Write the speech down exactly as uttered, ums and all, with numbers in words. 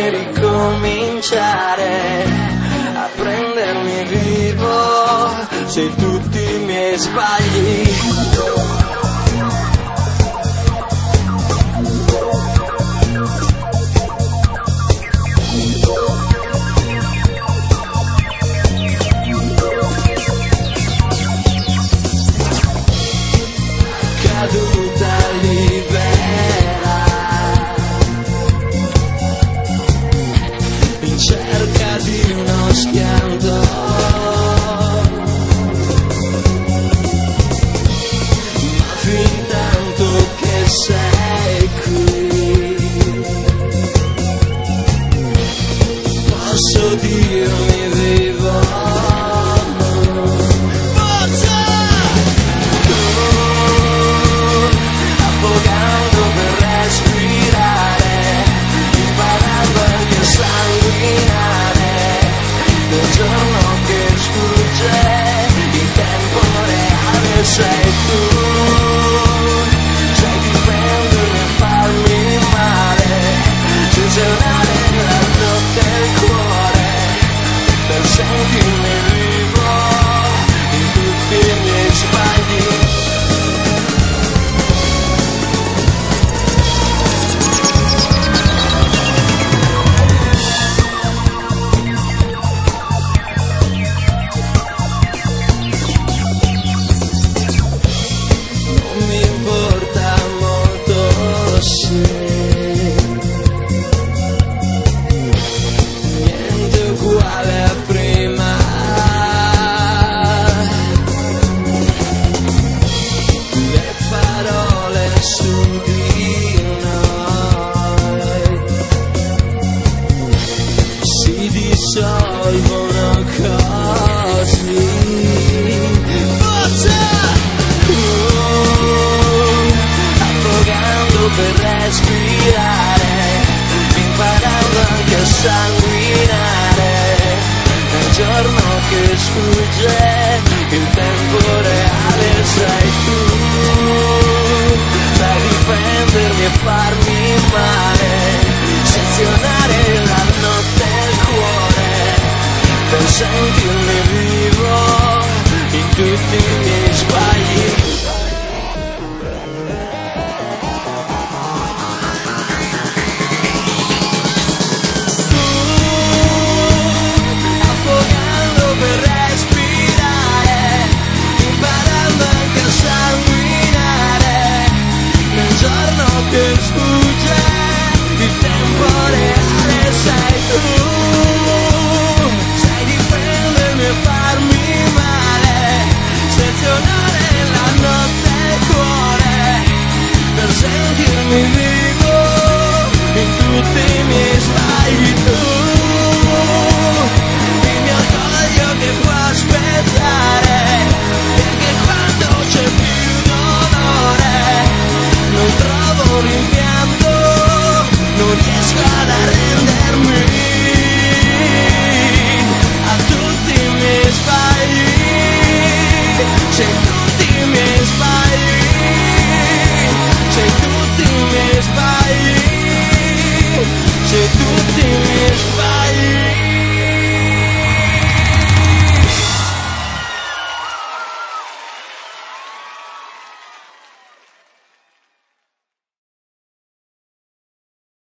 e ricominciare a prendermi vivo, sei tutti i miei sbagli. Caduta libera in cerca di uno schianto, ma fin tanto che sei qui posso dirmi vivo. Affogando per respirare, imparando anche a sanguinare, nel giorno che sfugge, il tempo reale sei tu, sai difendermi e farmi male, censurare la notte e il cuore, per sentirmi vivo, in tutti i miei sbagli. Niente uguale a prima, le parole su di noi si dissolvono così. Forza! Affogando per respirare, imparando anche a sanguinare, nel giorno che sfugge, il tempo reale sei tu, sai difendermi e farmi male, sezionare